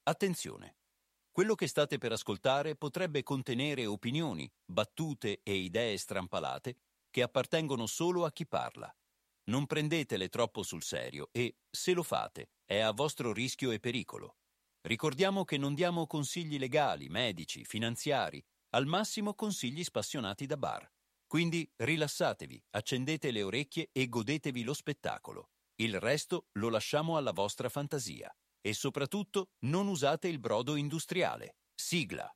Attenzione! Quello che state per ascoltare potrebbe contenere opinioni, battute e idee strampalate che appartengono solo a chi parla. Non prendetele troppo sul serio e, se lo fate, è a vostro rischio e pericolo. Ricordiamo che non diamo consigli legali, medici, finanziari, al massimo consigli spassionati da bar. Quindi rilassatevi, accendete le orecchie e godetevi lo spettacolo. Il resto lo lasciamo alla vostra fantasia. E soprattutto non usate il brodo industriale. Sigla.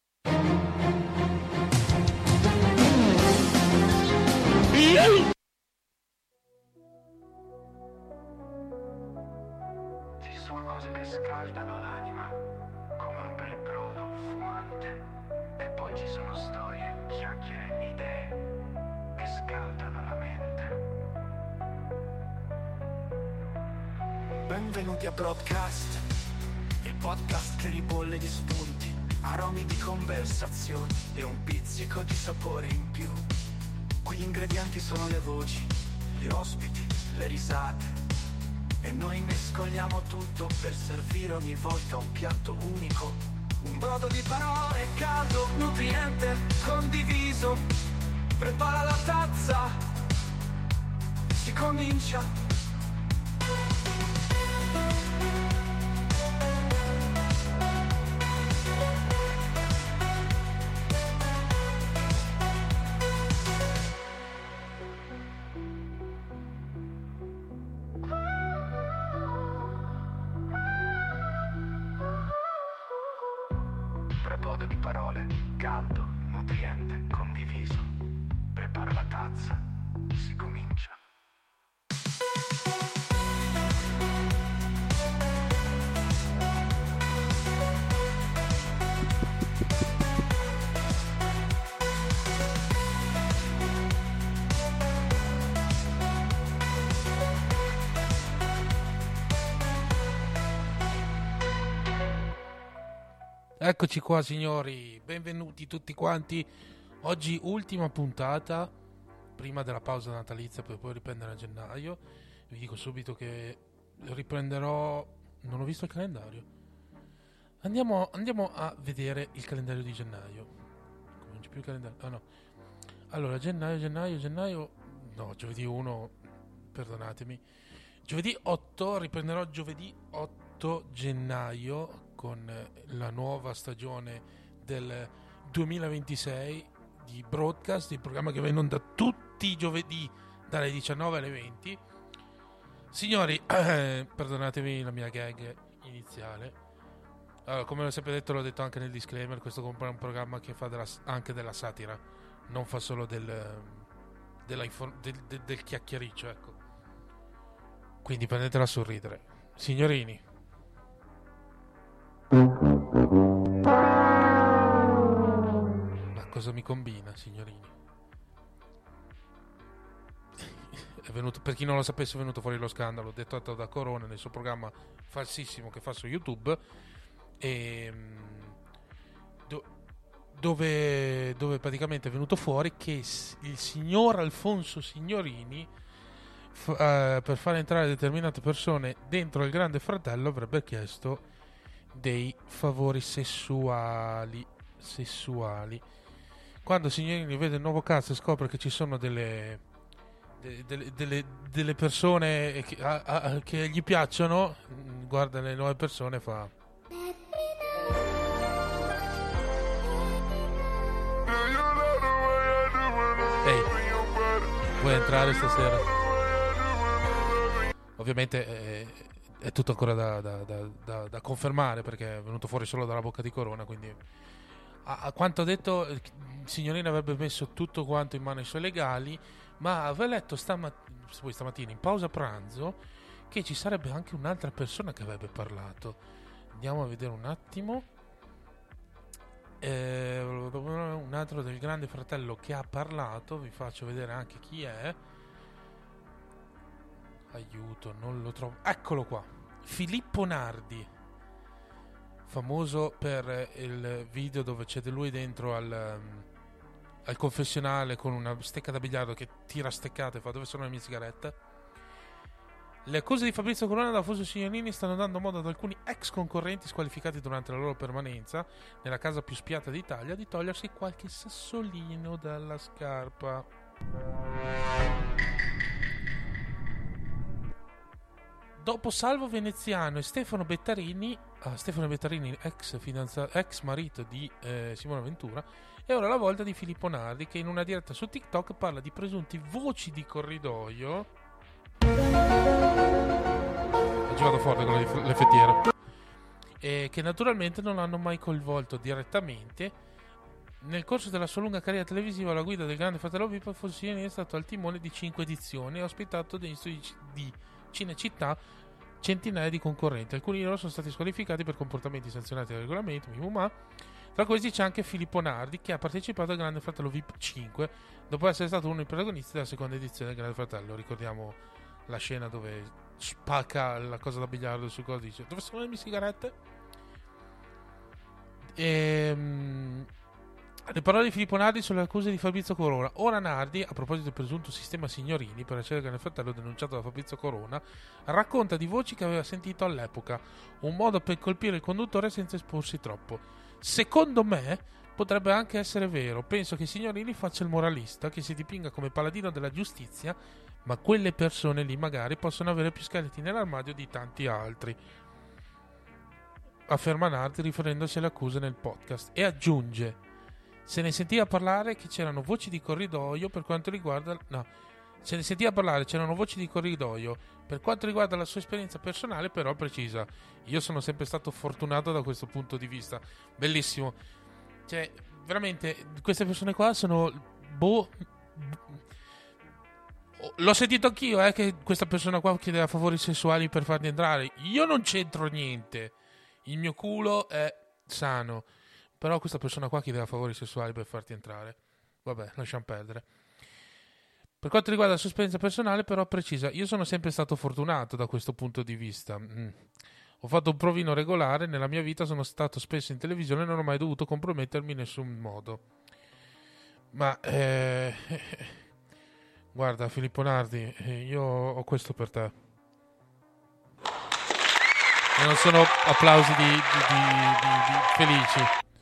Ci sono cose che scaldano l'anima, come un bel brodo fumante. E poi ci sono storie, chiacchiere, idee che scaldano la mente. Benvenuti a Broadcast, il podcast che ribolle di spunti, aromi di conversazioni e un pizzico di sapore in più. Qui gli ingredienti sono le voci, gli ospiti, le risate, e noi mescoliamo tutto per servire ogni volta un piatto unico. Un brodo di parole caldo, nutriente, condiviso. Prepara la tazza, si comincia. Brodo di parole, caldo, nutriente, condiviso. Prepara la tazza, si comincia. Eccoci qua signori, benvenuti tutti quanti. Oggi ultima puntata prima della pausa natalizia per poi riprendere a gennaio. Vi dico subito che riprenderò, non ho visto il calendario. Andiamo a vedere il calendario di gennaio. Come non c'è più il calendario? Ah no. Allora, gennaio, no, giovedì 1, perdonatemi. Giovedì 8, riprenderò giovedì 8 gennaio con la nuova stagione del 2026 di Broadcast, il programma che va in onda tutti i giovedì dalle 19 alle 20. Signori, perdonatemi la mia gag iniziale. Allora, come ho sempre detto, l'ho detto anche nel disclaimer, questo è un programma che fa anche della satira, non fa solo del chiacchiericcio, ecco. Quindi prendetela a sorridere. Signorini, ma cosa mi combina, signorini? È venuto, per chi non lo sapesse, è venuto fuori lo scandalo dettato da Corona nel suo programma falsissimo che fa su YouTube, e dove praticamente è venuto fuori che il signor Alfonso Signorini, per far entrare determinate persone dentro il Grande Fratello, avrebbe chiesto dei favori sessuali. Quando Signorini vede il nuovo cast e scopre che ci sono delle persone che gli piacciono, guarda le nuove persone e fa: ehi, vuoi entrare stasera? Ovviamente è tutto ancora da confermare, perché è venuto fuori solo dalla bocca di Corona, quindi a quanto ha detto il signorino avrebbe messo tutto quanto in mano ai suoi legali, ma aveva letto stamattina in pausa pranzo che ci sarebbe anche un'altra persona che avrebbe parlato. Andiamo a vedere un attimo. Un altro del Grande Fratello che ha parlato, vi faccio vedere anche chi è. Aiuto, non lo trovo. Eccolo qua, Filippo Nardi, famoso per il video dove c'è lui dentro al confessionale con una stecca da biliardo che tira steccate e fa: dove sono le mie sigarette? Le accuse di Fabrizio Corona da Afonso Signorini stanno dando modo ad alcuni ex concorrenti squalificati durante la loro permanenza nella casa più spiata d'Italia di togliersi qualche sassolino dalla scarpa. Dopo Salvo Veneziano e Stefano Bettarini, ex marito di Simona Ventura, è ora la volta di Filippo Nardi, che in una diretta su TikTok parla di presunti voci di corridoio. Ho giocato forte con le fettiere. Che naturalmente non hanno mai coinvolto direttamente. Nel corso della sua lunga carriera televisiva alla guida del Grande Fratello VIP, Fonsini è stato al timone di 5 edizioni e ha ospitato degli studi di Cinecittà centinaia di concorrenti. Alcuni di loro sono stati squalificati per comportamenti sanzionati dal regolamento, ma tra questi c'è anche Filippo Nardi, che ha partecipato al Grande Fratello VIP 5 dopo essere stato uno dei protagonisti della seconda edizione del Grande Fratello. Ricordiamo la scena dove spacca la cosa da biliardo sul coso, dice: dove sono le mie sigarette? Le parole di Filippo Nardi sulle accuse di Fabrizio Corona. Ora Nardi, a proposito del presunto sistema Signorini per accedere al Grande Fratello denunciato da Fabrizio Corona, racconta di voci che aveva sentito all'epoca, un modo per colpire il conduttore senza esporsi troppo. Secondo me potrebbe anche essere vero. Penso che Signorini faccia il moralista, che si dipinga come paladino della giustizia, ma quelle persone lì magari possono avere più scheletri nell'armadio di tanti altri, afferma Nardi riferendosi alle accuse nel podcast, e aggiunge: se ne sentiva parlare che c'erano voci di corridoio per quanto riguarda c'erano voci di corridoio per quanto riguarda la sua esperienza personale, però precisa: io sono sempre stato fortunato da questo punto di vista. Bellissimo. Cioè, veramente queste persone qua sono l'ho sentito anch'io, che questa persona qua chiedeva favori sessuali per farli entrare. Io non c'entro niente, il mio culo è sano, però questa persona qua chiedeva favori sessuali per farti entrare. Vabbè, lasciamo perdere. Per quanto riguarda la sua esperienza personale, però precisa: io sono sempre stato fortunato da questo punto di vista. Ho fatto un provino regolare nella mia vita, sono stato spesso in televisione e non ho mai dovuto compromettermi in nessun modo. Ma guarda Filippo Nardi, io ho questo per te. E non sono applausi di felici.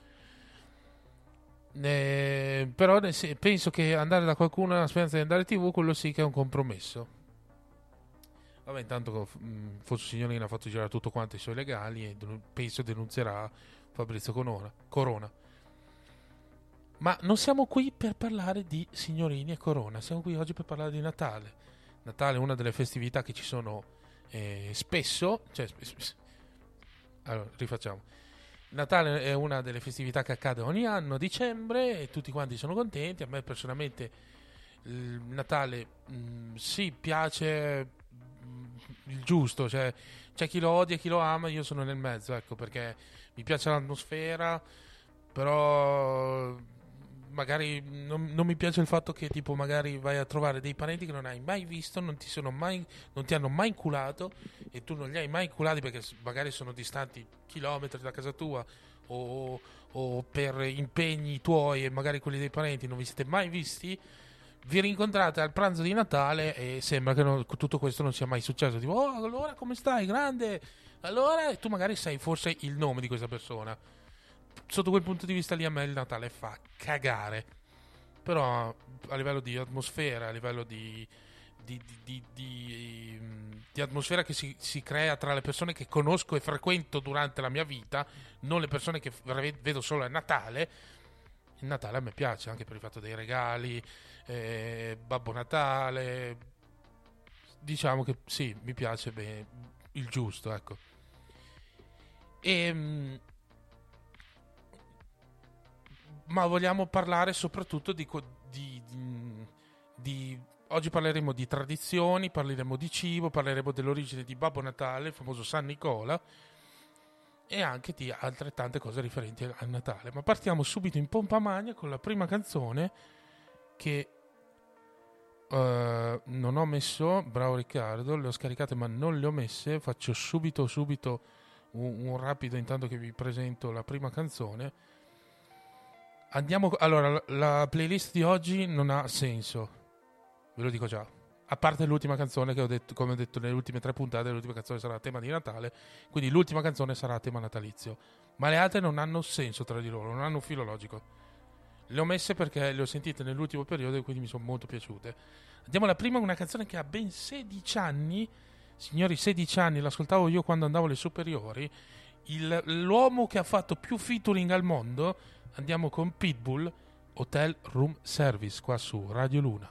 Però penso che andare da qualcuno alla speranza di andare in TV, quello sì che è un compromesso. Vabbè, intanto Fonso Signorini ha fatto girare tutto quanto i suoi legali e penso denunzierà Fabrizio Corona. Ma non siamo qui per parlare di Signorini e Corona, siamo qui oggi per parlare di Natale. Natale è una delle festività che ci sono spesso. Allora, rifacciamo. Natale è una delle festività che accade ogni anno a dicembre e tutti quanti sono contenti. A me personalmente il Natale sì, piace il giusto, cioè c'è chi lo odia e chi lo ama, io sono nel mezzo, ecco, perché mi piace l'atmosfera, però magari non mi piace il fatto che tipo magari vai a trovare dei parenti che non hai mai visto, non ti hanno mai inculato e tu non li hai mai inculati perché magari sono distanti chilometri da casa tua o per impegni tuoi e magari quelli dei parenti non vi siete mai visti, vi rincontrate al pranzo di Natale e sembra che tutto questo non sia mai successo. Tipo: oh, allora come stai, grande? Allora, e tu magari sai forse il nome di questa persona. Sotto quel punto di vista lì a me il Natale fa cagare. Però a livello di atmosfera, a livello di atmosfera che si crea tra le persone che conosco e frequento durante la mia vita, non le persone che vedo solo a Natale. Il Natale a me piace anche per il fatto dei regali, Babbo Natale. Diciamo che sì, mi piace bene, il giusto, ecco. Ma vogliamo parlare soprattutto di oggi parleremo di tradizioni, parleremo di cibo, parleremo dell'origine di Babbo Natale, il famoso San Nicola, e anche di altrettante cose riferenti al Natale. Ma partiamo subito in pompa magna con la prima canzone che non ho messo. Bravo Riccardo, le ho scaricate ma non le ho messe. Faccio subito un rapido intanto che vi presento la prima canzone. Allora, la playlist di oggi non ha senso, ve lo dico già, A parte l'ultima canzone che ho detto, come ho detto nelle ultime 3 puntate, l'ultima canzone sarà a tema di Natale, quindi l'ultima canzone sarà a tema natalizio. Ma le altre non hanno senso tra di loro, non hanno un filo logico. Le ho messe perché le ho sentite nell'ultimo periodo e quindi mi sono molto piaciute. Andiamo alla prima, una canzone che ha ben 16 anni. Signori, 16 anni, l'ascoltavo io quando andavo alle superiori. L'uomo che ha fatto più featuring al mondo. Andiamo con Pitbull, Hotel Room Service, qua su Radio Luna.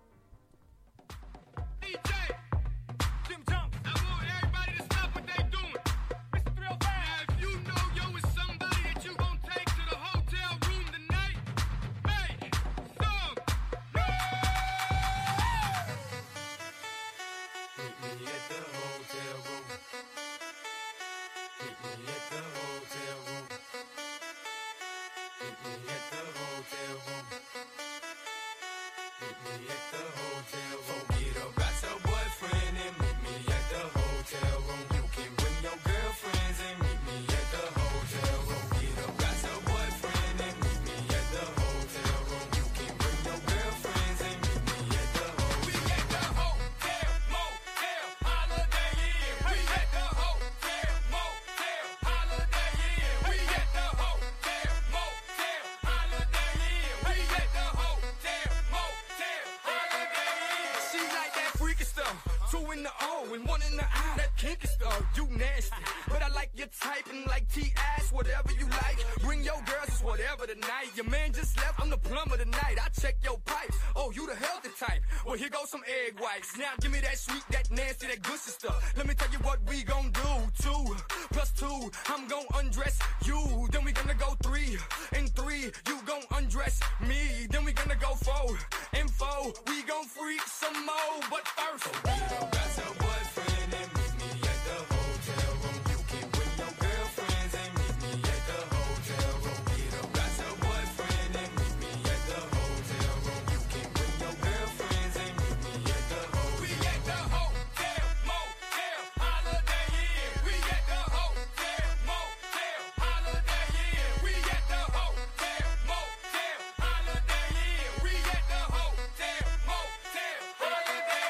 Now give me that sweet, that nasty, that good stuff. Let me tell you what we gon' do. 2 plus 2, I'm gon' undress you. Then we gonna go 3 and 3, you gon' undress me. Then we gonna go 4 and 4, we gon' freak some more. But first, you got your boyfriend and meet me at the hotel room. You can bring your girlfriends and meet me at the hotel room. You got your boyfriend and meet me at the hotel room. You can bring your girlfriends and meet me at the hotel room. We at the hotel, motel, holiday inn. We at the hotel, motel, holiday inn. We at the hotel, motel, holiday inn. We at the hotel, motel, holiday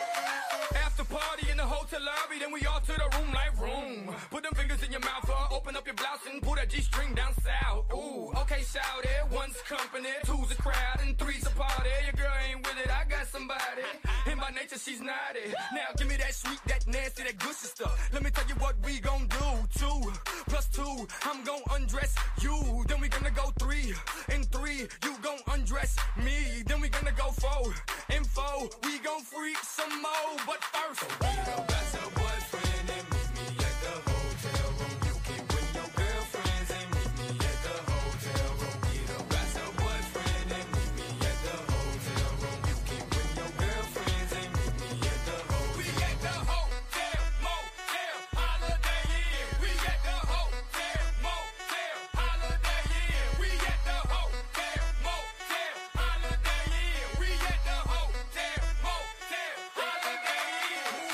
inn. After party in the hotel lobby, then we all to the room like room. Put them fingers in your mouth, open up your blouse and pull that G-string down south. Ooh, okay, shout it. 1's company, 2's a crowd, and 3's a party. Your girl ain't with it, I got somebody. And by nature, she's naughty. Now give me that sweet, that nasty, that good stuff. Let me tell you what we gon' do. 2 plus 2, I'm gon' undress you. Then we gonna go 3 and 3, you gon' undress me. Then we gonna go 4 and 4, we gon' freak some more. But first, you got your boyfriend and meet me at the hotel room. You can bring your girlfriends and meet me at the hotel room. You got your boyfriend and meet me at the hotel room. You can bring your girlfriends and meet me at the hotel room. We at the hotel, motel, holiday inn. We at the hotel, motel, holiday inn. We at the hotel, motel, holiday inn. We at the hotel, motel, holiday inn.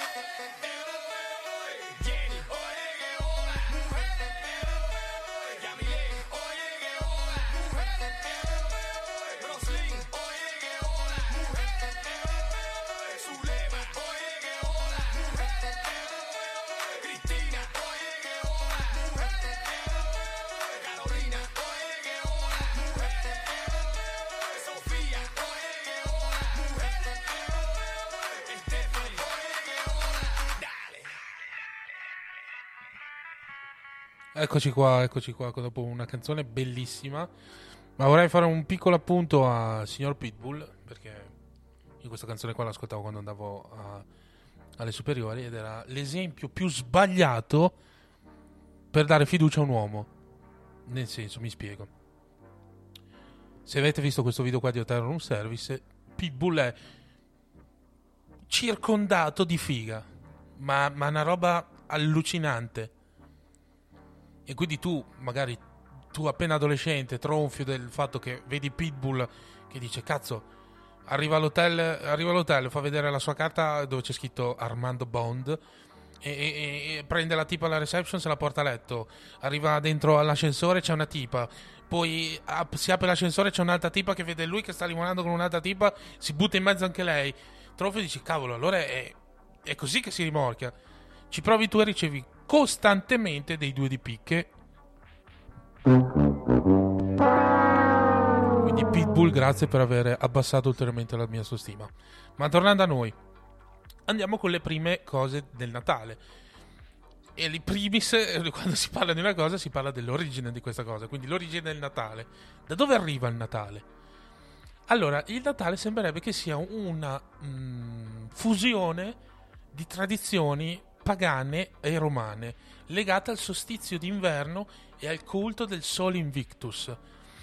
Jenny, oye que hola, mujeres, Yamile, oye que hola, mujeres, Roslyn, oye que hola, mujeres, Zulema, oye que hola, mujeres, Cristina, oye que hola, mujeres, Carolina, oye que hola, mujeres, Sofía, oye que hola, mujeres, Stephanie, oye que hola, dale. Eccoci qua, dopo una canzone bellissima. Ma vorrei fare un piccolo appunto a signor Pitbull, perché io questa canzone qua l'ascoltavo quando andavo alle superiori ed era l'esempio più sbagliato per dare fiducia a un uomo. Nel senso, mi spiego. Se avete visto questo video qua di Hotel Room Service, Pitbull è circondato di figa, ma una roba allucinante. E quindi tu, magari tu appena adolescente, tronfio del fatto che vedi Pitbull che dice cazzo, arriva all'hotel, fa vedere la sua carta dove c'è scritto Armando Bond e prende la tipa alla reception, se la porta a letto, arriva dentro all'ascensore, c'è una tipa, poi si apre l'ascensore, c'è un'altra tipa che vede lui che sta limonando con un'altra tipa, si butta in mezzo anche lei. trofeo e dici cavolo, allora è così che si rimorchia. Ci provi tu e ricevi costantemente dei 2 di picche. Quindi Pitbull, grazie per aver abbassato ulteriormente la mia stima. Ma tornando a noi, andiamo con le prime cose del Natale. E in primis, quando si parla di una cosa, si parla dell'origine di questa cosa. Quindi l'origine del Natale. Da dove arriva il Natale? Allora, il Natale sembrerebbe che sia una fusione di tradizioni pagane e romane, legate al solstizio d'inverno e al culto del Sol Invictus.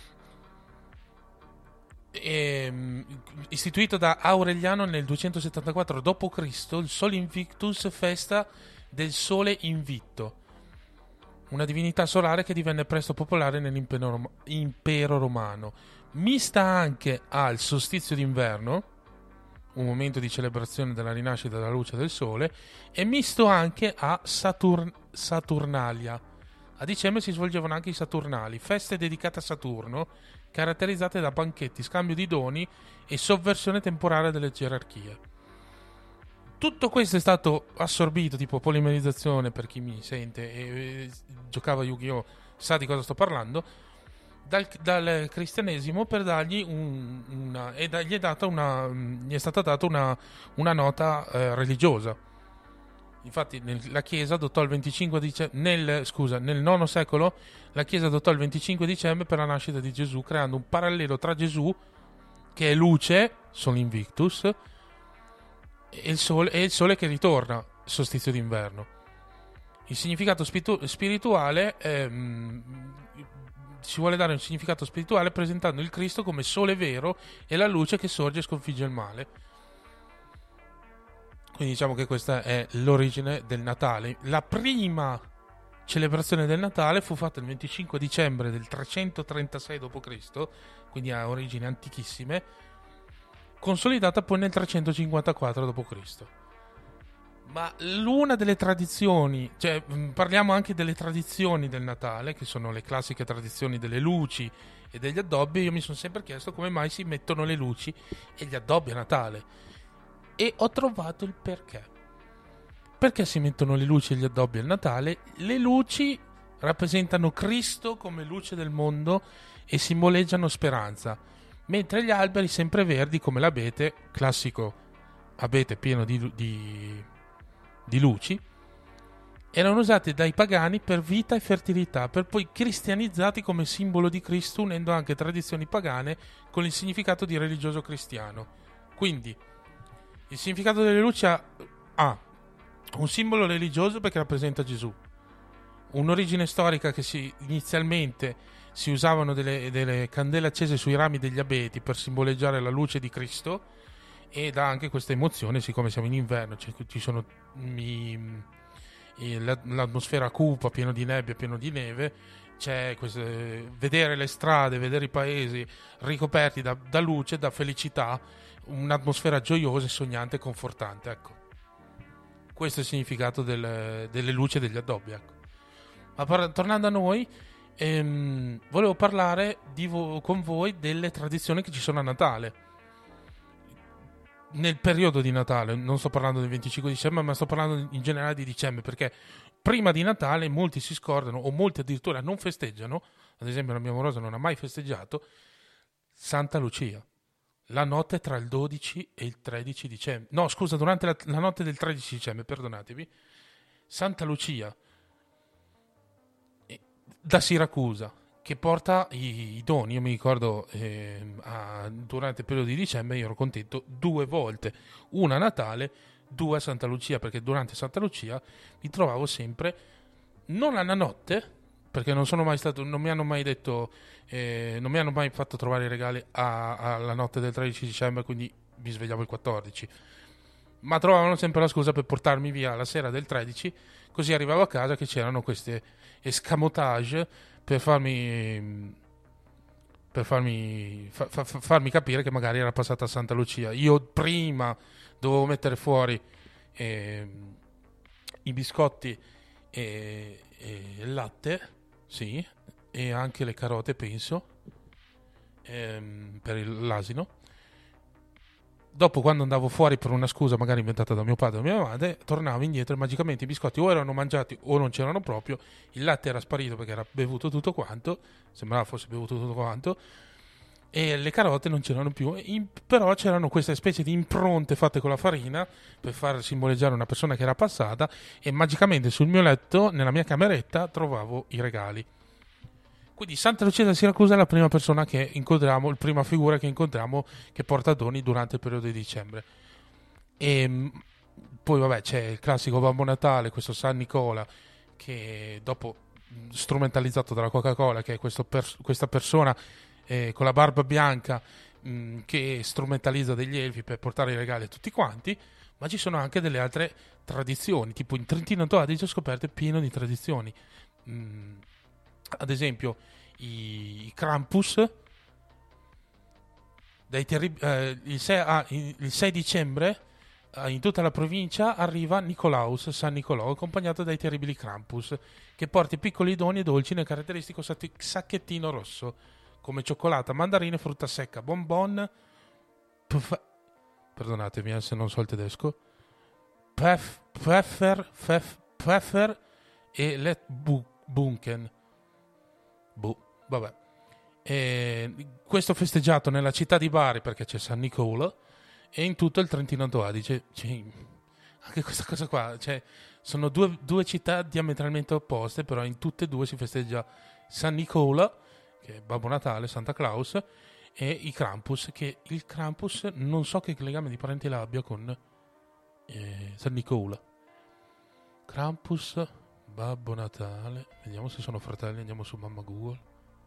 Istituito da Aureliano nel 274 d.C., il Sol Invictus, festa del Sole Invitto, una divinità solare che divenne presto popolare nell'impero romano, mista anche al solstizio d'inverno, un momento di celebrazione della rinascita della luce del sole, e misto anche a Saturnalia. A dicembre si svolgevano anche i Saturnali, feste dedicate a Saturno, caratterizzate da banchetti, scambio di doni e sovversione temporale delle gerarchie. Tutto questo è stato assorbito, tipo polimerizzazione, per chi mi sente e giocava Yu-Gi-Oh! Sa di cosa sto parlando, dal cristianesimo, per dargli gli è stata data una nota religiosa. Infatti la Chiesa adottò il 25 dicembre nel IX secolo la Chiesa adottò il 25 dicembre per la nascita di Gesù, creando un parallelo tra Gesù, che è luce, Sol Invictus, e il sole che ritorna, solstizio d'inverno. Il significato spirituale si vuole dare un significato spirituale presentando il Cristo come sole vero e la luce che sorge e sconfigge il male. Quindi diciamo che questa è l'origine del Natale. La prima celebrazione del Natale fu fatta il 25 dicembre del 336 d.C., quindi ha origini antichissime, consolidata poi nel 354 d.C. Ma l'una delle tradizioni, cioè parliamo anche delle tradizioni del Natale, che sono le classiche tradizioni delle luci e degli addobbi. Io mi sono sempre chiesto come mai si mettono le luci e gli addobbi a Natale, e ho trovato il perché. Perché si mettono le luci e gli addobbi al Natale? Le luci rappresentano Cristo come luce del mondo e simboleggiano speranza, mentre gli alberi sempreverdi come l'abete, classico abete pieno di luci, erano usati dai pagani per vita e fertilità, per poi cristianizzati come simbolo di Cristo, unendo anche tradizioni pagane con il significato di religioso cristiano. Quindi il significato delle luci ha un simbolo religioso perché rappresenta Gesù, un'origine storica che inizialmente si usavano delle candele accese sui rami degli abeti per simboleggiare la luce di Cristo, ed ha anche questa emozione, siccome siamo in inverno, ci sono l'atmosfera cupa, pieno di nebbia, pieno di neve, c'è vedere le strade, vedere i paesi ricoperti da luce, da felicità, un'atmosfera gioiosa e sognante e confortante, ecco. Questo è il significato delle luci e degli addobbi, ecco. Ma tornando a noi, volevo parlare con voi delle tradizioni che ci sono a Natale. Nel periodo di Natale, non sto parlando del 25 dicembre, ma sto parlando in generale di dicembre, perché prima di Natale molti si scordano, o molti addirittura non festeggiano. Ad esempio la mia amorosa non ha mai festeggiato Santa Lucia, la notte tra il 12 e il 13 dicembre. No, scusa, durante la notte del 13 dicembre, perdonatevi. Santa Lucia da Siracusa, che porta i doni. Io mi ricordo durante il periodo di dicembre io ero contento 2 volte, una a Natale, 2 a Santa Lucia, perché durante Santa Lucia mi trovavo sempre, non alla notte, perché non sono mai stato, non mi hanno mai detto, non mi hanno mai fatto trovare i regali alla notte del 13 dicembre, quindi mi svegliavo il 14, ma trovavano sempre la scusa per portarmi via la sera del 13, così arrivavo a casa che c'erano queste escamotage per farmi capire che magari era passata a Santa Lucia. Io prima dovevo mettere fuori i biscotti e il latte, sì, e anche le carote, penso, per l'asino. dopo, quando andavo fuori per una scusa magari inventata da mio padre o mia madre, tornavo indietro e magicamente i biscotti o erano mangiati o non c'erano proprio, il latte era sparito perché era bevuto tutto quanto, sembrava fosse bevuto tutto quanto, e le carote non c'erano più, però c'erano queste specie di impronte fatte con la farina per far simboleggiare una persona che era passata, e magicamente sul mio letto, nella mia cameretta, trovavo i regali. Quindi Santa Lucia da Siracusa è la prima persona che incontriamo, la prima figura che incontriamo che porta doni durante il periodo di dicembre. E poi vabbè c'è il classico Babbo Natale, questo San Nicola, che dopo strumentalizzato dalla Coca-Cola, che è questa persona con la barba bianca che strumentalizza degli elfi per portare i regali a tutti quanti. Ma ci sono anche delle altre tradizioni, tipo in Trentino Alto Adige ho scoperto è pieno di tradizioni. Ad esempio i Krampus il 6 dicembre in tutta la provincia arriva Nicolaus, San Nicolò, accompagnato dai terribili Krampus, che porta piccoli doni e dolci nel caratteristico sacchettino rosso, come cioccolata, mandarine, frutta secca, bonbon, perdonatemi se non so il tedesco, Pfeffer e Letbunken. Vabbè. Questo festeggiato nella città di Bari perché c'è San Nicola, e in tutto il Trentino Alto Adige. Anche questa cosa qua, sono due città diametralmente opposte, però in tutte e due si festeggia San Nicola, che è Babbo Natale, Santa Claus, e i Krampus, che il Krampus non so che legame di parenti l'abbia con San Nicola. Krampus, Babbo Natale, vediamo se sono fratelli, andiamo su Mamma Google.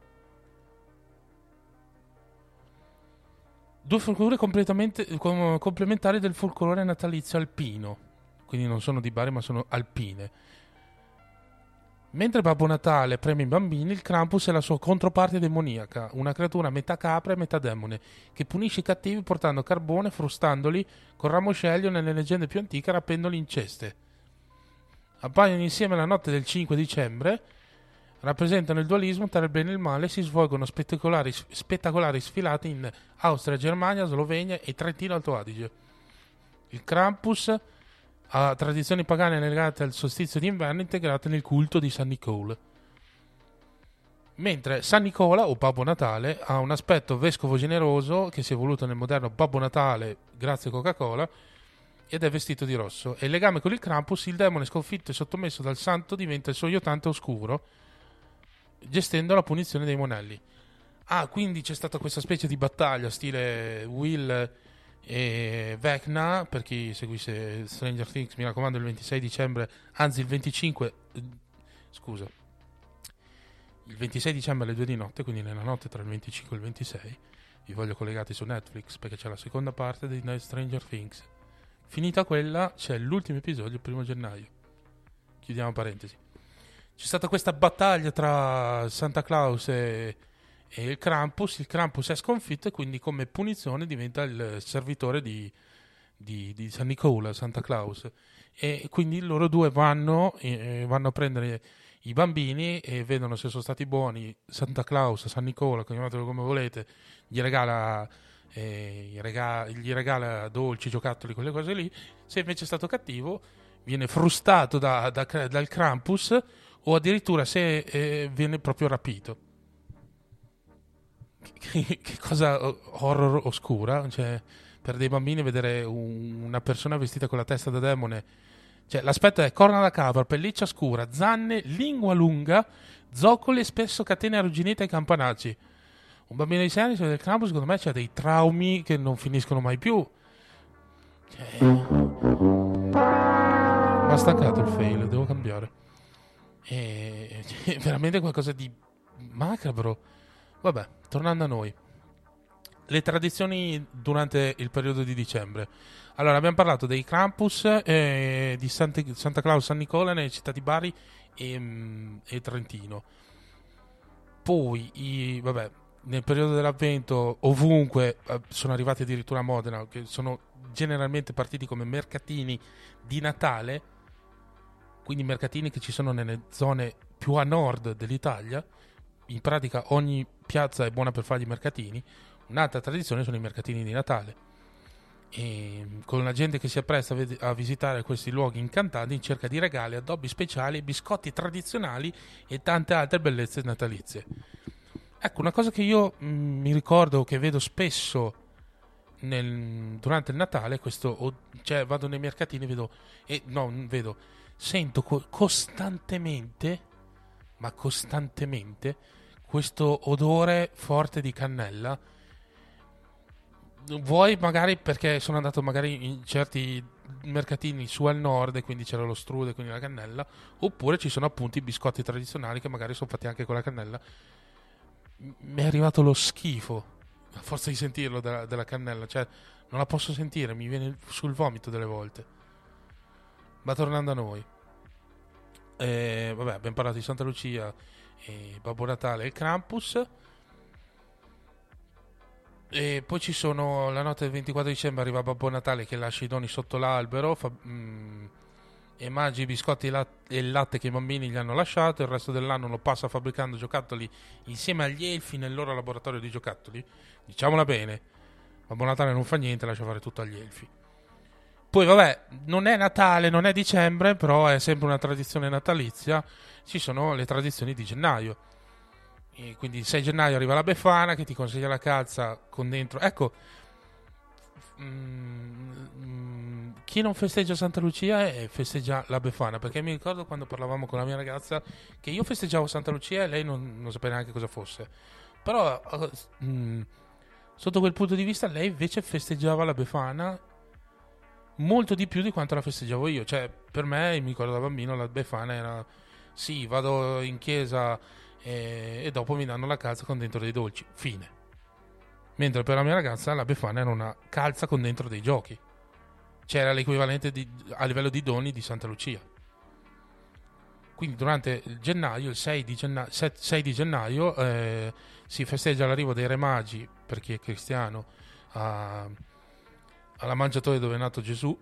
Due folklore complementari del folklore natalizio alpino, quindi non sono di Bari ma sono alpine. Mentre Babbo Natale premia i bambini, il Krampus è la sua controparte demoniaca, una creatura metà capra e metà demone, che punisce i cattivi portando carbone, frustandoli con ramoscello nelle leggende più antiche, rapendoli in ceste. Appaiono insieme la notte del 5 dicembre, rappresentano il dualismo tra il bene e il male, e si svolgono spettacolari sfilate in Austria, Germania, Slovenia e Trentino Alto Adige. Il Krampus ha tradizioni pagane legate al solstizio d'inverno integrate nel culto di San Nicola. Mentre San Nicola, o Babbo Natale, ha un aspetto vescovo generoso che si è evoluto nel moderno Babbo Natale grazie a Coca-Cola, ed è vestito di rosso. E il legame con il Krampus, il demone sconfitto e sottomesso dal santo diventa il suo aiutante oscuro, gestendo la punizione dei monelli. Quindi c'è stata questa specie di battaglia stile Will e Vecna, per chi seguisse Stranger Things, mi raccomando, il 26 dicembre, anzi il 25 scusa, il 26 dicembre alle 2 di notte, quindi nella notte tra il 25 e il 26, vi voglio collegati su Netflix perché c'è la seconda parte di Stranger Things. Finita quella c'è l'ultimo episodio il 1 gennaio. Chiudiamo parentesi. C'è stata questa battaglia tra Santa Claus e il Krampus è sconfitto e quindi come punizione diventa il servitore di San Nicola, Santa Claus, e quindi loro due vanno a prendere i bambini e vedono se sono stati buoni. Santa Claus, San Nicola, chiamatelo come volete, gli regala dolci, giocattoli, quelle cose lì. Se invece è stato cattivo viene frustato dal Krampus, o addirittura se viene proprio rapito. Che cosa horror oscura, per dei bambini vedere una persona vestita con la testa da demone. L'aspetto è corna da capra, pelliccia scura, zanne, lingua lunga, zoccoli e spesso catene arrugginite ai campanacci. Un bambino di 6 anni, se vede il Krampus, secondo me c'ha dei traumi che non finiscono mai più. Mi ha stancato il fail, devo cambiare. È veramente qualcosa di macabro. Vabbè, tornando a noi, le tradizioni durante il periodo di dicembre. Allora, abbiamo parlato dei Krampus, di Santa Claus, San Nicola nelle città di Bari e Trentino. Poi, nel periodo dell'Avvento ovunque sono arrivati addirittura a Modena, che sono generalmente partiti come mercatini di Natale, quindi mercatini che ci sono nelle zone più a nord dell'Italia. In pratica ogni piazza è buona per fare i mercatini. Un'altra tradizione sono i mercatini di Natale. e con la gente che si appresta a visitare questi luoghi incantanti in cerca di regali, addobbi speciali, biscotti tradizionali e tante altre bellezze natalizie. Ecco, una cosa che io mi ricordo, che vedo spesso durante il Natale, cioè vado nei mercatini, sento costantemente questo odore forte di cannella. Vuoi magari perché sono andato magari in certi mercatini su al nord e quindi c'era lo strudel, quindi la cannella, oppure ci sono appunto i biscotti tradizionali che magari sono fatti anche con la cannella. Mi è arrivato lo schifo a forza di sentirlo della cannella, cioè non la posso sentire, mi viene sul vomito delle volte. Ma tornando a noi, vabbè, abbiamo parlato di Santa Lucia, Babbo Natale e il Krampus. E poi ci sono la notte del 24 dicembre, arriva Babbo Natale che lascia i doni sotto l'albero e mangia i biscotti e il latte che i bambini gli hanno lasciato. Il resto dell'anno lo passa fabbricando giocattoli insieme agli elfi nel loro laboratorio di giocattoli. Diciamola bene, Babbo Natale non fa niente, lascia fare tutto agli elfi. Poi vabbè, non è Natale, non è dicembre, però è sempre una tradizione natalizia. Ci sono le tradizioni di gennaio. E quindi il 6 gennaio arriva la Befana che ti consiglia la calza con dentro. Ecco, chi non festeggia Santa Lucia festeggia la Befana, perché mi ricordo quando parlavamo con la mia ragazza che io festeggiavo Santa Lucia e lei non sapeva neanche cosa fosse. Però sotto quel punto di vista lei invece festeggiava la Befana molto di più di quanto la festeggiavo io. Cioè, per me, mi ricordo da bambino, la Befana era sì, vado in chiesa e dopo mi danno la calza con dentro dei dolci, fine. Mentre per la mia ragazza la Befana era una calza con dentro dei giochi, cioè era l'equivalente a livello di doni di Santa Lucia. Quindi durante il gennaio, il 6 di gennaio si festeggia l'arrivo dei Re Magi, per chi è cristiano, alla mangiatoia dove è nato Gesù,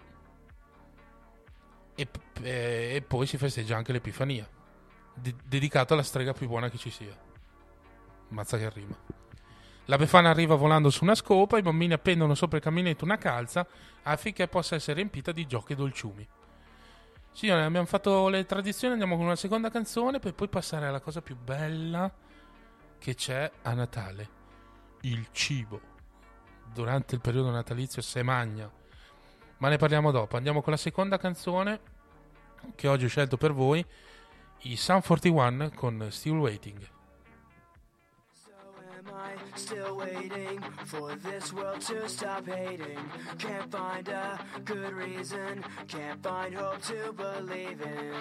e poi si festeggia anche l'Epifania, dedicato alla strega più buona che ci sia. Mazza che rima. La Befana arriva volando su una scopa, i bambini appendono sopra il caminetto una calza affinché possa essere riempita di giochi e dolciumi. Signore, abbiamo fatto le tradizioni, andiamo con una seconda canzone per poi passare alla cosa più bella che c'è a Natale: il cibo. Durante il periodo natalizio se magna, ma ne parliamo dopo. Andiamo con la seconda canzone che oggi ho scelto per voi, i Sum 41 con Still Waiting. Still waiting for this world to stop hating. Can't find a good reason, can't find hope to believe in.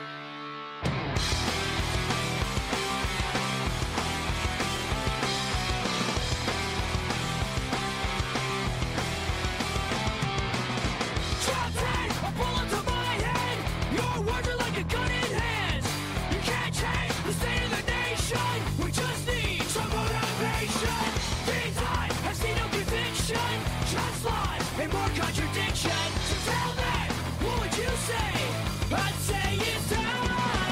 Contradiction, so tell me, what would you say? I'd say it's time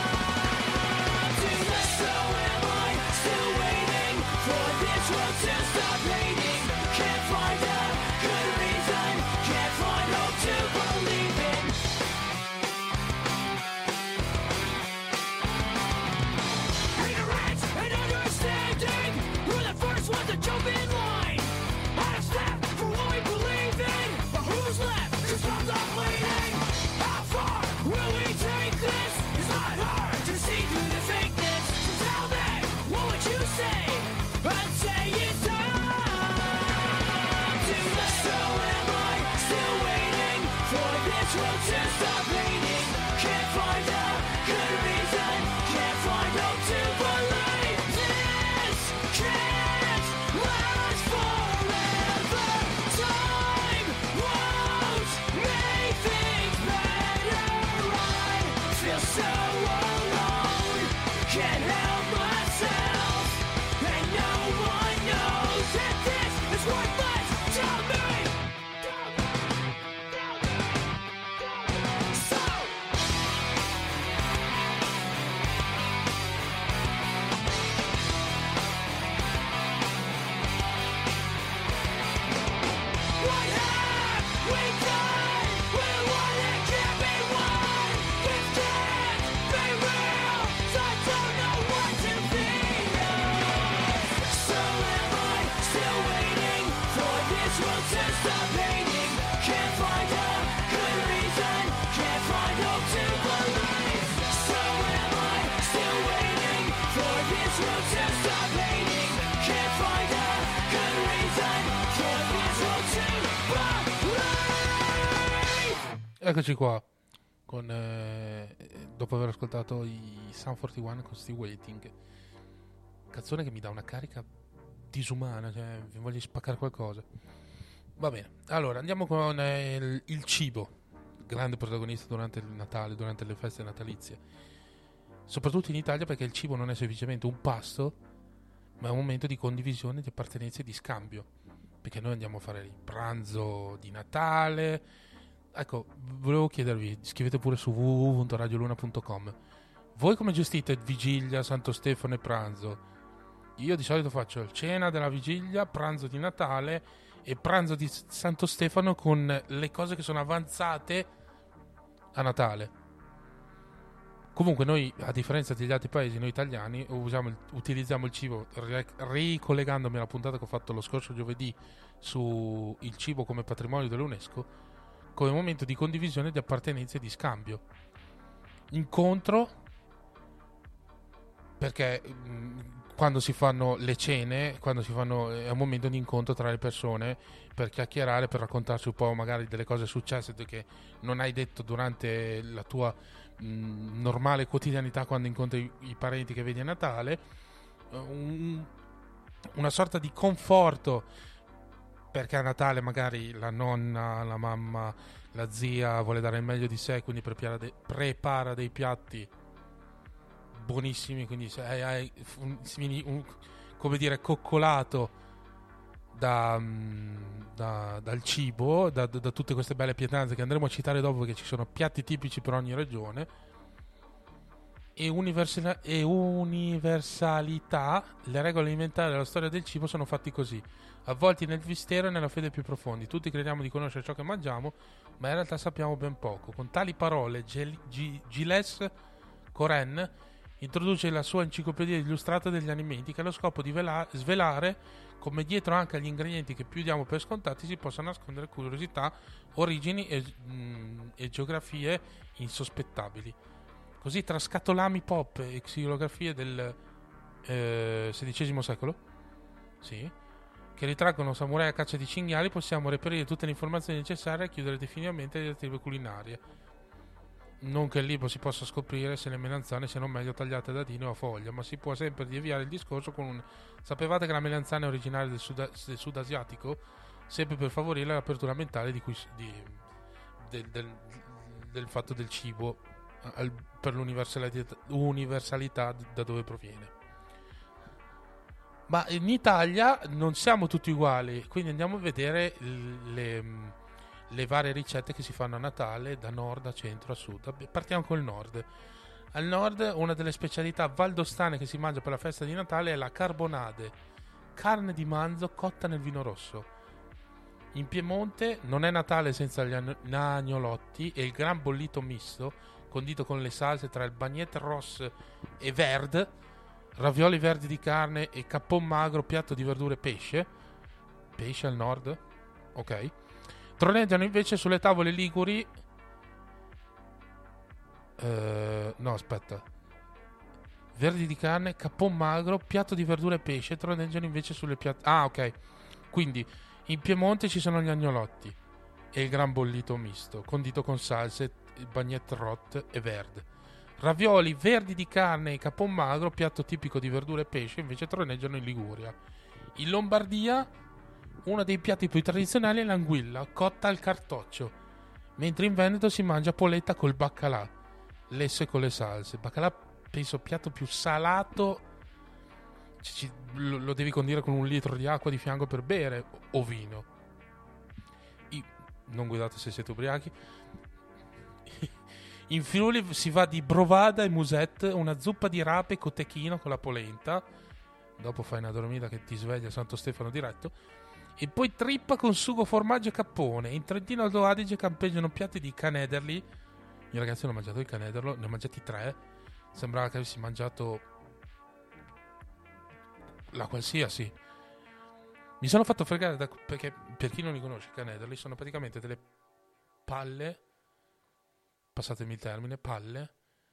to let. So am I still waiting for this world to stop hating? Can't find a good reason, can't find hope to believe in. Ignorance and understanding, we're the first ones to jump in line. Out of step for what we believe in. Who's left? Cause I'm not waiting. How far will we take this? It's not hard to see through the fakeness. So tell me, what would you say? I'd say it's time to let. So am I still waiting for this world to stop hating? Can't find a good reason, can't find hope to believe. This can't last forever. Time won't make things better. I feel so alone, can't help myself, and no one knows that this is worthless to me. So Eccoci qua, con, dopo aver ascoltato i Sum 41 con Still Waiting, canzone che mi dà una carica disumana, cioè vi voglio spaccare qualcosa. Va bene, allora andiamo con il cibo, grande protagonista durante il Natale, durante le feste natalizie, soprattutto in Italia, perché il cibo non è semplicemente un pasto, ma è un momento di condivisione, di appartenenza e di scambio, perché noi andiamo a fare il pranzo di Natale. Ecco, volevo chiedervi, scrivete pure su www.radioluna.com, voi come gestite vigilia, Santo Stefano e pranzo? Io di solito faccio cena della vigilia, pranzo di Natale e pranzo di Santo Stefano con le cose che sono avanzate a Natale. Comunque noi, a differenza degli altri paesi, noi italiani utilizziamo il cibo, ricollegandomi alla puntata che ho fatto lo scorso giovedì su il cibo come patrimonio dell'UNESCO, come momento di condivisione, di appartenenza e di scambio. Incontro, perché quando si fanno le cene, è un momento di incontro tra le persone per chiacchierare, per raccontarsi un po' magari delle cose successe che non hai detto durante la tua normale quotidianità, quando incontri i parenti che vedi a Natale. Una sorta di conforto, perché a Natale magari la nonna, la mamma, la zia vuole dare il meglio di sé, quindi prepara dei piatti buonissimi, quindi hai come dire, coccolato dal cibo, da tutte queste belle pietanze che andremo a citare dopo, perché ci sono piatti tipici per ogni regione. E universalità, le regole alimentari della storia del cibo sono fatti così, avvolti nel mistero e nella fede più profondi. Tutti crediamo di conoscere ciò che mangiamo, ma in realtà sappiamo ben poco. Con tali parole Gilles Coren introduce la sua enciclopedia illustrata degli alimenti, che ha lo scopo di svelare come dietro anche agli ingredienti che più diamo per scontati si possano nascondere curiosità, origini e geografie insospettabili. Così, tra scatolami pop e xilografie del XVI secolo, sì, che ritraggono samurai a caccia di cinghiali, possiamo reperire tutte le informazioni necessarie a chiudere definitivamente le direttive culinarie. Non che il libro si possa scoprire se le melanzane siano meglio tagliate a dadini o a foglia, ma si può sempre deviare il discorso con un: sapevate che la melanzana è originaria del sud asiatico? Sempre per favorire l'apertura mentale del fatto del cibo per l'universalità da dove proviene. Ma in Italia non siamo tutti uguali, quindi andiamo a vedere le varie ricette che si fanno a Natale, da nord a centro a sud. Partiamo col nord. Al nord una delle specialità valdostane che si mangia per la festa di Natale è la carbonade, carne di manzo cotta nel vino rosso. In Piemonte non è Natale senza gli agnolotti e il gran bollito misto, condito con le salse tra il bagnette rosse e verde, ravioli verdi di carne e cappon magro, piatto di verdure e pesce. Pesce al nord? Ok. Troneggiano invece sulle tavole liguri. No, aspetta. Verdi di carne, cappon magro, piatto di verdure e pesce. Troneggiano invece sulle piatti. Ah, ok. Quindi in Piemonte ci sono gli agnolotti e il gran bollito misto, condito con salse, bagnette rot e verde. Ravioli verdi di carne e cappon magro, piatto tipico di verdure e pesce, invece troneggiano in Liguria. In Lombardia uno dei piatti più tradizionali è l'anguilla, cotta al cartoccio, mentre in Veneto si mangia polenta col baccalà, lesso e con le salse. Baccalà penso piatto più salato, lo devi condire con 1 litro di acqua di fianco per bere, o vino. Non guidate se siete ubriachi. In Friuli si va di brovada e musette, una zuppa di rape e cotechino con la polenta. Dopo fai una dormita che ti sveglia Santo Stefano diretto. E poi trippa con sugo, formaggio e cappone. In Trentino Alto Adige campeggiano piatti di canederli. Io ragazzi non ho mangiato il canederlo, ne ho mangiati 3. Sembrava che avessi mangiato la qualsiasi. Mi sono fatto fregare perché, per chi non li conosce, i canederli sono praticamente delle palle, passatemi il termine, palle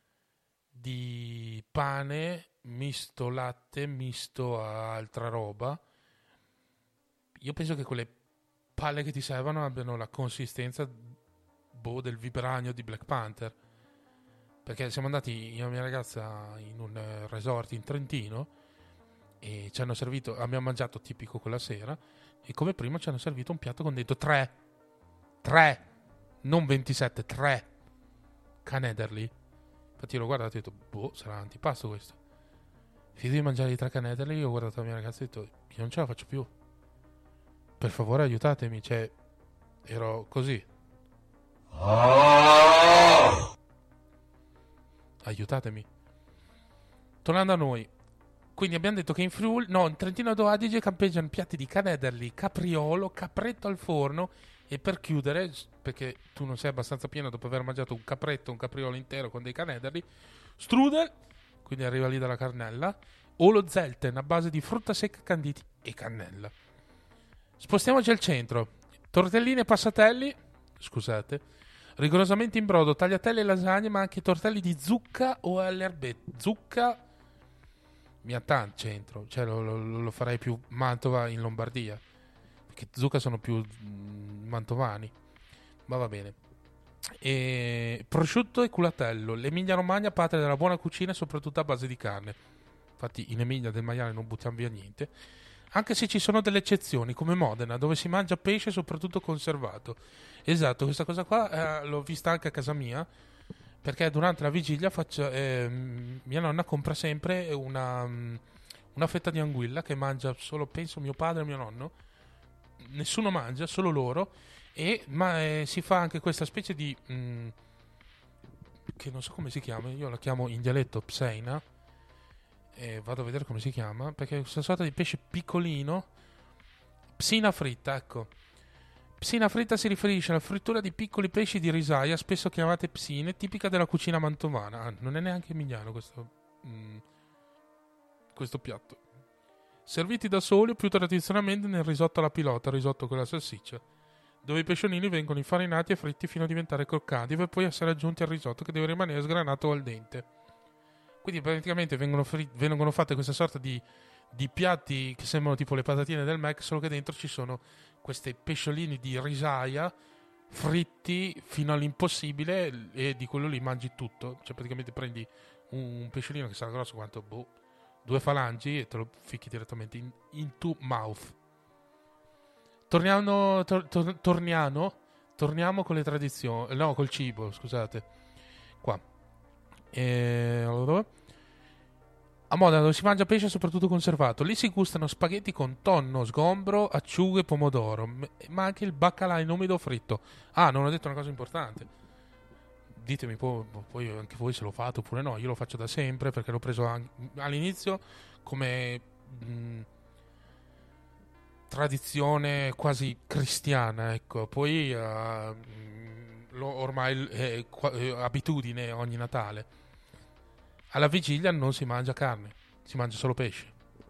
di pane misto latte, misto a altra roba. Io penso che quelle palle che ti servono abbiano la consistenza del vibranium di Black Panther. Perché siamo andati io e la mia ragazza in un resort in Trentino e ci hanno servito, abbiamo mangiato tipico quella sera e come prima ci hanno servito un piatto con dentro 3, non 27, 3 canederli. Infatti io l'ho guardato e ho detto, sarà antipasto questo. Finito di mangiare i 3 canederli, io ho guardato la mia ragazza e ho detto, io non ce la faccio più. Per favore aiutatemi, cioè, ero così. Aiutatemi. Tornando a noi. Quindi abbiamo detto che in Trentino Alto Adige campeggiano piatti di canederli, capriolo, capretto al forno e per chiudere, perché tu non sei abbastanza pieno dopo aver mangiato un capretto, un capriolo intero con dei canederli, strudel, quindi arriva lì dalla carnella, o lo zelten a base di frutta secca, canditi e cannella. Spostiamoci al centro. Tortellini e passatelli, scusate, rigorosamente in brodo, tagliatelle e lasagne, ma anche tortelli di zucca o all'erbette. Zucca mi ha tanto centro, cioè lo farei più Mantova in Lombardia, perché zucca sono più mantovani, ma va bene. E prosciutto e culatello, l'Emilia Romagna patria della buona cucina soprattutto a base di carne. Infatti in Emilia del maiale non buttiamo via niente, anche se ci sono delle eccezioni come Modena dove si mangia pesce soprattutto conservato. Esatto, questa cosa qua l'ho vista anche a casa mia, perché durante la vigilia mia nonna compra sempre una fetta di anguilla che mangia solo, penso, mio padre e mio nonno. Nessuno mangia, solo loro. Ma si fa anche questa specie di che non so come si chiama, io la chiamo in dialetto pseina, vado a vedere come si chiama, perché è questa sorta di pesce piccolino, psina fritta, ecco. Psina fritta si riferisce alla frittura di piccoli pesci di risaia, spesso chiamate psine, tipica della cucina mantovana. Non è neanche emiliano questo piatto. Serviti da soli o più tradizionalmente nel risotto alla pilota, risotto con la salsiccia, dove i pesciolini vengono infarinati e fritti fino a diventare croccanti per poi essere aggiunti al risotto che deve rimanere sgranato al dente. Quindi praticamente vengono fatte questa sorta di piatti che sembrano tipo le patatine del Mac, solo che dentro ci sono questi pesciolini di risaia fritti fino all'impossibile e di quello lì mangi tutto. Cioè praticamente prendi un pesciolino che sarà grosso quanto 2 falangi e te lo ficchi direttamente into mouth. Torniamo con le tradizioni. No, col cibo, scusate. Qua. A Modena dove si mangia pesce soprattutto conservato. Lì si gustano spaghetti con tonno, sgombro, acciughe e pomodoro. Ma anche il baccalà in umido fritto. Ah, non ho detto una cosa importante. Ditemi poi anche voi se lo fate oppure no. Io lo faccio da sempre perché l'ho preso all'inizio come tradizione quasi cristiana, ecco. Poi ormai è abitudine ogni Natale. Alla vigilia non si mangia carne, si mangia solo pesce.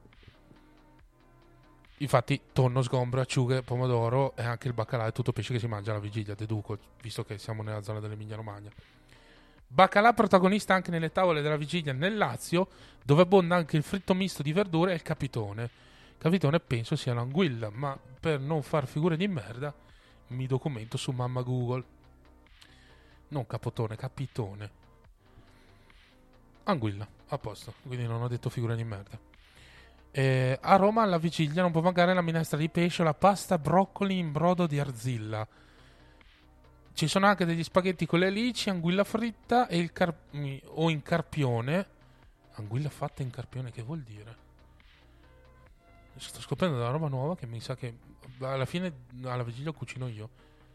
Infatti tonno, sgombro, acciughe, pomodoro e anche il baccalà è tutto pesce che si mangia alla vigilia, deduco, visto che siamo nella zona dell'Emilia Romagna. Baccalà protagonista anche nelle tavole della vigilia nel Lazio, dove abbonda anche il fritto misto di verdure e il capitone. Capitone penso sia l'anguilla, ma per non far figure di merda mi documento su mamma Google. Non capotone, capitone. Anguilla, a posto, quindi non ho detto figure di merda. A Roma alla vigilia non può mancare la minestra di pesce o la pasta broccoli in brodo di arzilla. Ci sono anche degli spaghetti con le alici, anguilla fritta e o in carpione. Anguilla fatta in carpione, che vuol dire? Sto scoprendo della roba nuova che mi sa che alla fine alla vigilia cucino io.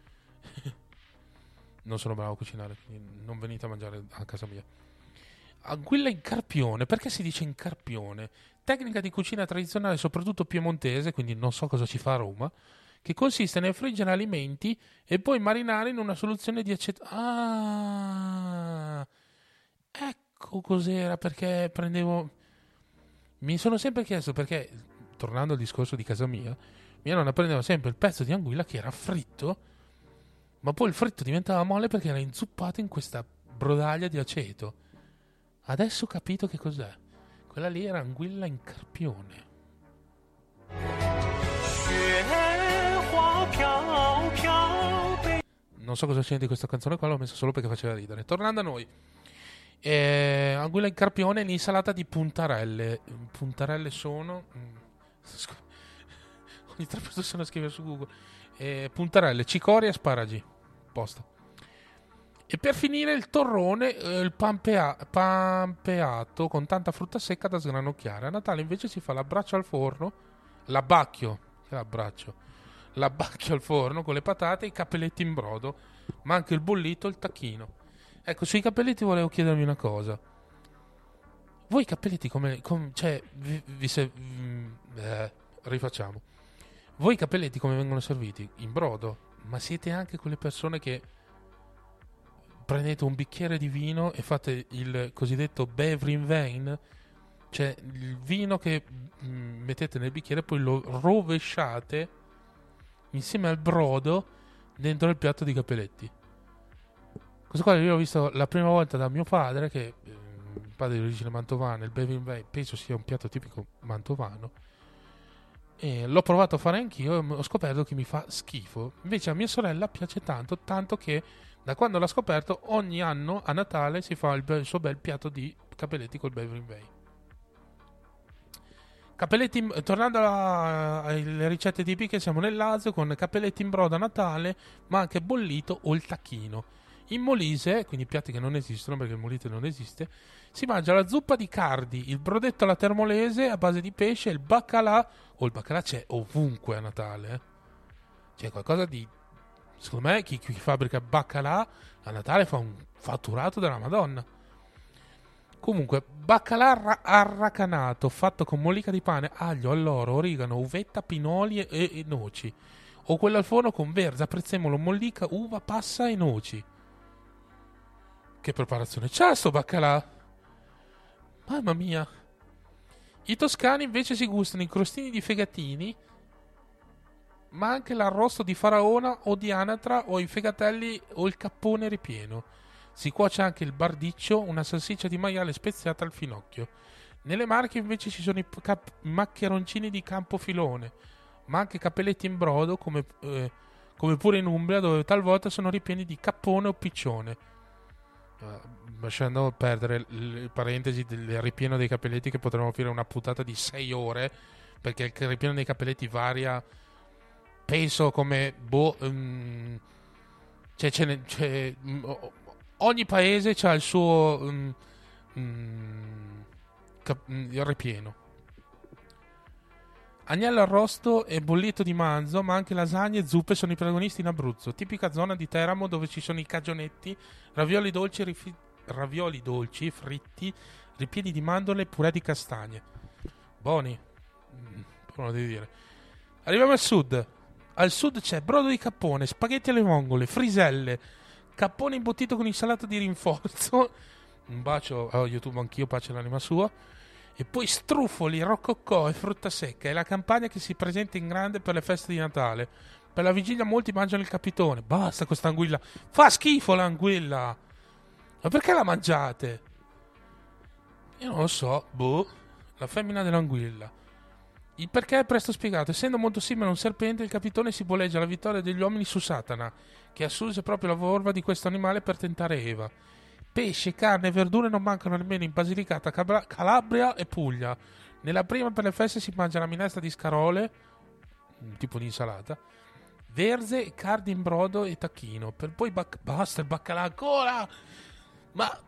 Non sono bravo a cucinare, quindi non venite a mangiare a casa mia. Anguilla in carpione, perché si dice in carpione? Tecnica di cucina tradizionale soprattutto piemontese, quindi non so cosa ci fa a Roma, che consiste nel friggere alimenti e poi marinare in una soluzione di aceto. Ah, ecco cos'era, perché mi sono sempre chiesto perché, tornando al discorso di casa mia nonna prendeva sempre il pezzo di anguilla che era fritto, ma poi il fritto diventava molle perché era inzuppato in questa brodaglia di aceto. Adesso ho capito che cos'è. Quella lì era anguilla in carpione. non so cosa c'è di questa canzone qua, l'ho messa solo perché faceva ridere. Tornando a noi, anguilla in carpione e l'insalata di puntarelle. Puntarelle sono ogni 3 persone a scrivere su Google. Puntarelle, cicoria e asparagi. Posto. E per finire il torrone, il pampeato con tanta frutta secca da sgranocchiare. A Natale invece si fa l'abbraccio al forno, l'abbacchio al forno con le patate e i cappelletti in brodo, ma anche il bollito e il tacchino. Ecco, sui cappelletti volevo chiedervi una cosa. Voi i cappelletti cioè, rifacciamo. Voi i cappelletti come vengono serviti? In brodo? Ma siete anche quelle persone che prendete un bicchiere di vino e fate il cosiddetto bever in vein, cioè il vino che mettete nel bicchiere e poi lo rovesciate insieme al brodo dentro il piatto di cappelletti. Questo qua io l'ho visto la prima volta da mio padre, che padre di origine mantovana. Il bever in vein penso sia un piatto tipico mantovano, e l'ho provato a fare anch'io e ho scoperto che mi fa schifo. Invece a mia sorella piace tanto che da quando l'ha scoperto ogni anno a Natale si fa il suo bel piatto di cappelletti col bever in vein. Cappelletti, tornando alle ricette tipiche, siamo nel Lazio con cappelletti in brodo a Natale, ma anche bollito o il tacchino. In Molise, quindi piatti che non esistono perché il Molise non esiste, si mangia la zuppa di cardi, il brodetto alla termolese a base di pesce, il baccalà, o il baccalà c'è ovunque a Natale. C'è qualcosa di... Secondo me chi fabbrica baccalà a Natale fa un fatturato della Madonna. Comunque, baccalà arracanato, fatto con mollica di pane, aglio, alloro, origano, uvetta, pinoli e noci. O quello al forno con verza, prezzemolo, mollica, uva, passa e noci. Che preparazione c'ha sto baccalà? Mamma mia. I toscani invece si gustano i crostini di fegatini, ma anche l'arrosto di faraona o di anatra o i fegatelli o il cappone ripieno. Si cuoce anche il bardiccio, una salsiccia di maiale speziata al finocchio. Nelle Marche invece ci sono i maccheroncini di Campofilone, ma anche cappelletti in brodo, come pure in Umbria, dove talvolta sono ripieni di cappone o piccione. Lasciando perdere le parentesi del ripieno dei cappelletti, che potremmo fare una puntata di 6 ore, perché il ripieno dei cappelletti varia, penso come ogni paese ha il suo il ripieno. Agnello arrosto e bollito di manzo, ma anche lasagne e zuppe sono i protagonisti in Abruzzo, tipica zona di Teramo dove ci sono i cagionetti, ravioli dolci fritti, ripieni di mandorle e purè di castagne. Buoni, buono di dire. Arriviamo al sud. Al sud c'è brodo di cappone, spaghetti alle vongole, friselle, cappone imbottito con insalata di rinforzo. Un bacio a YouTube, anch'io, pace all'anima sua. E poi struffoli, roccocò e frutta secca. È la campagna che si presenta in grande per le feste di Natale. Per la vigilia molti mangiano il capitone. Basta questa anguilla. Fa schifo l'anguilla. Ma perché la mangiate? Io non lo so. La femmina dell'anguilla. Il perché è presto spiegato. Essendo molto simile a un serpente, il capitone simboleggia la vittoria degli uomini su Satana, che assunse proprio la forma di questo animale per tentare Eva. Pesce, carne e verdure non mancano nemmeno in Basilicata, Calabria e Puglia. Nella prima per le feste si mangia la minestra di scarole, un tipo di insalata, verze, cardi in brodo e tacchino. Per poi basta il baccalà ancora! Ma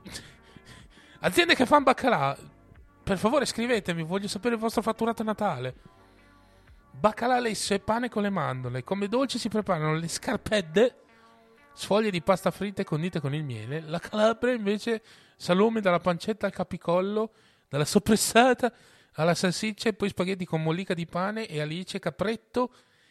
aziende che fanno baccalà, per favore scrivetemi, voglio sapere il vostro fatturato a Natale. Baccalà lesso e pane con le mandorle. Come dolce si preparano le scarpette, sfoglie di pasta fritte condite con il miele. La Calabria invece salumi dalla pancetta al capicollo, dalla soppressata alla salsiccia e poi spaghetti con mollica di pane e alice, capretto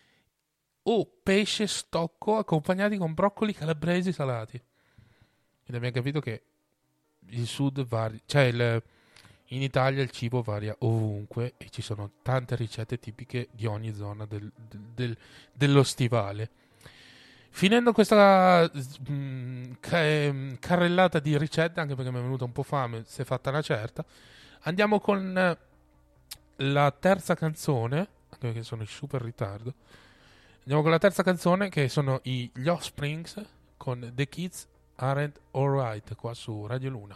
o pesce stocco accompagnati con broccoli calabresi salati. Ed abbiamo capito che il sud varia, in Italia il cibo varia ovunque e ci sono tante ricette tipiche di ogni zona dello stivale. Finendo questa carrellata di ricette, anche perché mi è venuta un po' fame, si è fatta una certa, andiamo con la terza canzone, anche perché sono in super ritardo. Andiamo con la terza canzone, che sono gli Offsprings con The Kids Aren't Alright, qua su Radio Luna.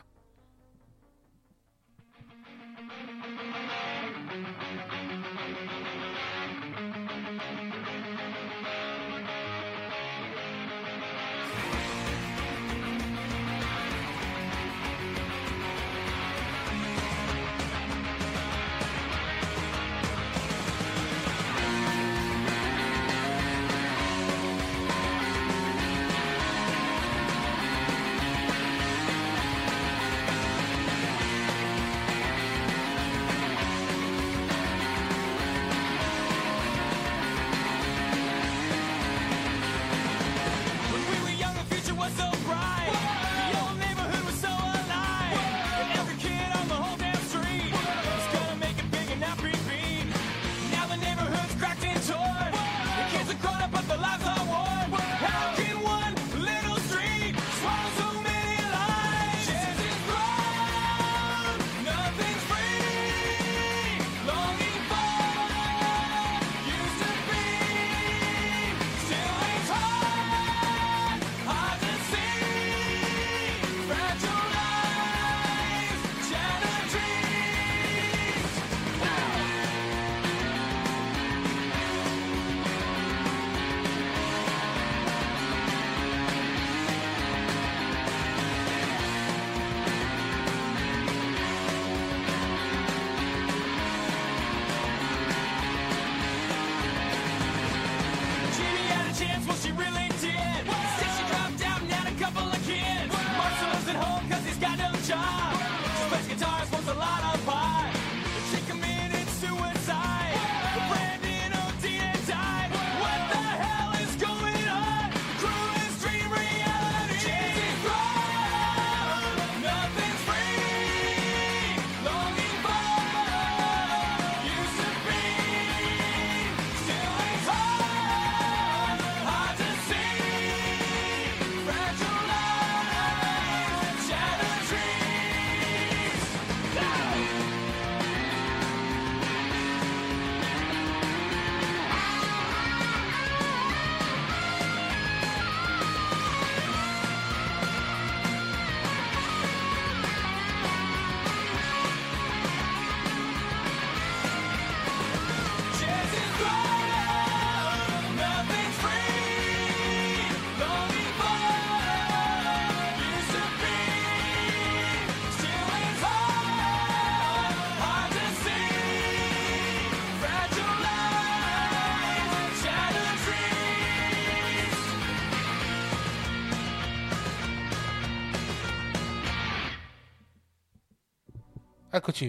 Eccoci.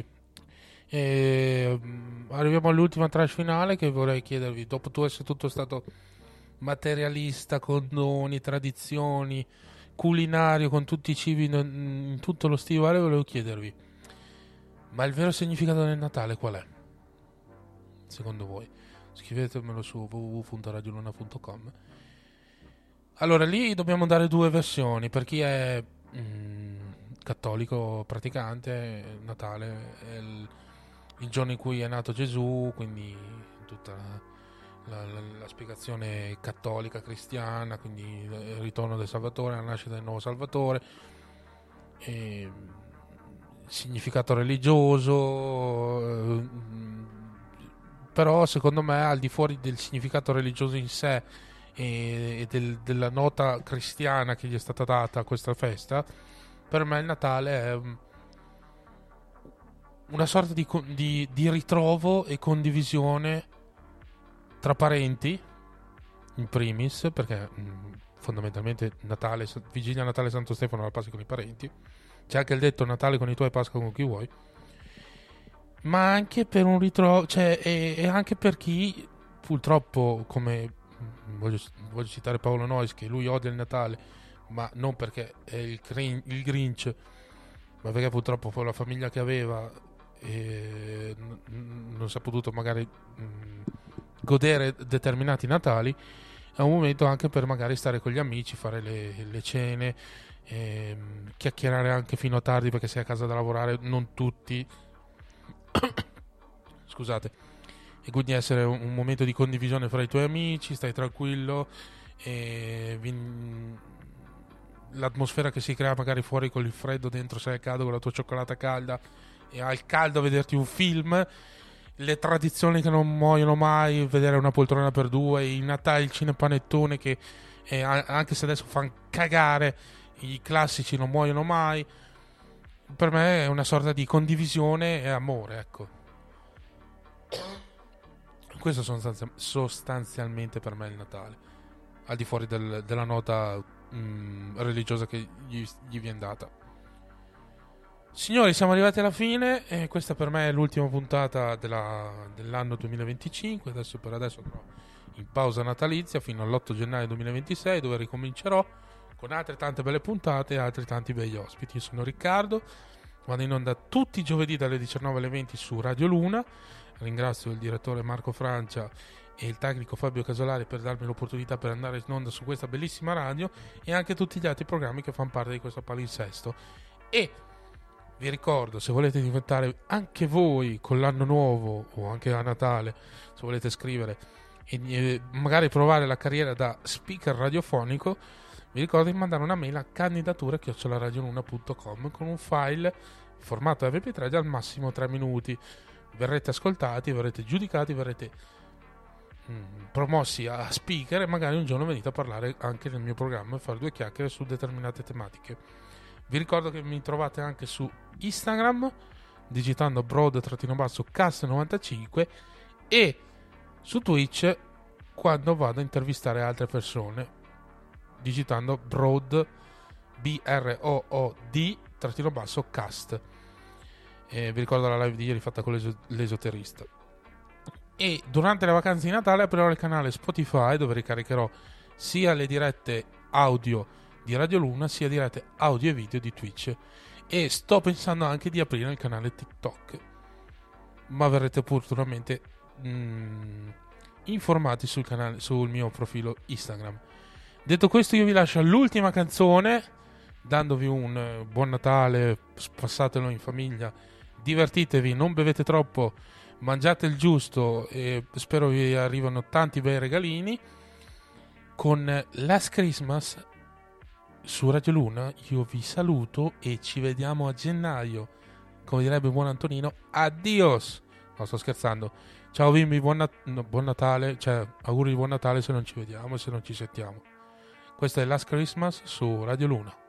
Arriviamo all'ultima tranche finale, che vorrei chiedervi, dopo tu essere tutto stato materialista, condoni, tradizioni, culinario, con tutti i cibi in tutto lo stivale, volevo chiedervi, ma il vero significato del Natale qual è? Secondo voi? Scrivetemelo su www.radioluna.com. Allora, lì dobbiamo dare due versioni. Per chi è cattolico praticante, Natale è il giorno in cui è nato Gesù, quindi tutta la spiegazione cattolica cristiana, quindi il ritorno del Salvatore, la nascita del nuovo Salvatore, il significato religioso, però secondo me, al di fuori del significato religioso in sé e della nota cristiana che gli è stata data a questa festa, per me il Natale è una sorta di ritrovo e condivisione tra parenti, in primis, perché fondamentalmente Natale, Vigilia, Natale, Santo Stefano la passi con i parenti. C'è anche il detto Natale con i tuoi, Pasqua con chi vuoi. Ma anche per un ritrovo, cioè, e anche per chi purtroppo, come voglio citare Paolo Noyes, che lui odia il Natale, ma non perché è il Grinch, ma perché purtroppo poi la famiglia che aveva non si è potuto magari godere determinati Natali. È un momento anche per magari stare con gli amici, fare le cene, chiacchierare anche fino a tardi, perché sei a casa da lavorare, non tutti scusate, e quindi essere un momento di condivisione fra i tuoi amici, stai tranquillo, e l'atmosfera che si crea magari fuori con il freddo, dentro sei caldo con la tua cioccolata calda e al caldo a vederti un film, le tradizioni che non muoiono mai, vedere una poltrona per due, i Natali, il cinepanettone che anche se adesso fanno cagare, i classici non muoiono mai. Per me è una sorta di condivisione e amore, ecco. Questo sostanzialmente per me è il Natale, al di fuori della nota religiosa che gli viene data. Signori, siamo arrivati alla fine e questa per me è l'ultima puntata dell'anno 2025. Per adesso andrò in pausa natalizia fino all'8 gennaio 2026, dove ricomincerò con altre tante belle puntate e altri tanti begli ospiti. Io sono Riccardo, vado in onda tutti i giovedì dalle 19 alle 20 su Radio Luna. Ringrazio il direttore Marco Francia e il tecnico Fabio Casolari per darmi l'opportunità per andare in onda su questa bellissima radio, e anche tutti gli altri programmi che fanno parte di questo palinsesto. E vi ricordo, se volete diventare anche voi con l'anno nuovo o anche a Natale, se volete scrivere e magari provare la carriera da speaker radiofonico, vi ricordo di mandare una mail a candidatura@radionuna.com con un file formato MP3 al massimo 3 minuti. Verrete ascoltati, verrete giudicati, verrete promossi a speaker e magari un giorno venite a parlare anche nel mio programma e fare due chiacchiere su determinate tematiche. Vi ricordo che mi trovate anche su Instagram digitando broad-cast95 e su Twitch quando vado a intervistare altre persone digitando broad BROOD-cast. Vi ricordo la live di ieri fatta con l'esoterista. E durante le vacanze di Natale aprirò il canale Spotify, dove ricaricherò sia le dirette audio di Radio Luna sia dirette audio e video di Twitch, e sto pensando anche di aprire il canale TikTok, ma verrete opportunamente informati sul mio profilo Instagram. Detto questo, io vi lascio all'ultima canzone dandovi un buon Natale, passatelo in famiglia, divertitevi, non bevete troppo, mangiate il giusto e spero vi arrivano tanti bei regalini. Con Last Christmas su Radio Luna io vi saluto e ci vediamo a gennaio, come direbbe buon Antonino. Addios. No, sto scherzando. Ciao bimbi, buon Natale, cioè auguri di buon Natale se non ci vediamo e se non ci sentiamo. Questo è Last Christmas su Radio Luna.